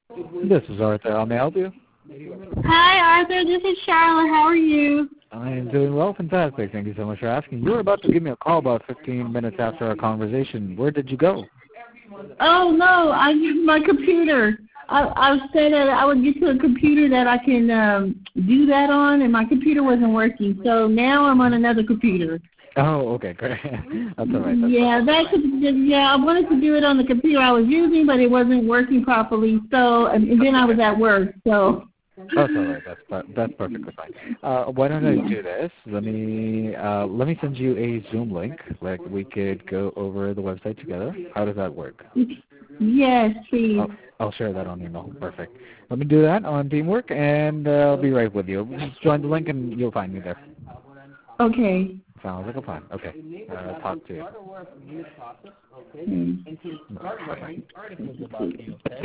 This is Arthur. How may I help you? Hi, Arthur. This is Charlotte. How are you? I am doing well. Fantastic. Thank you so much for asking. You were about to give me a call about 15 minutes after our conversation. Where did you go? Oh no, I used my computer. I said that I would get to a computer that I can do that on, and my computer wasn't working. So now I'm on another computer. Oh, okay, great. That's all right. That's Yeah, I wanted to do it on the computer I was using, but it wasn't working properly. So and then I was at work. So. That's all right. That's perfectly fine. Why don't I do this? Let me send you a Zoom link. Like we could go over the website together. How does that work? Yes, please. I'll share that on email. Perfect. Let me do that on Teamwork, and I'll be right with you. Just join the link, and you'll find me there. Okay. Sounds like a plan. Okay. Talk to you. Mm. Bye-bye.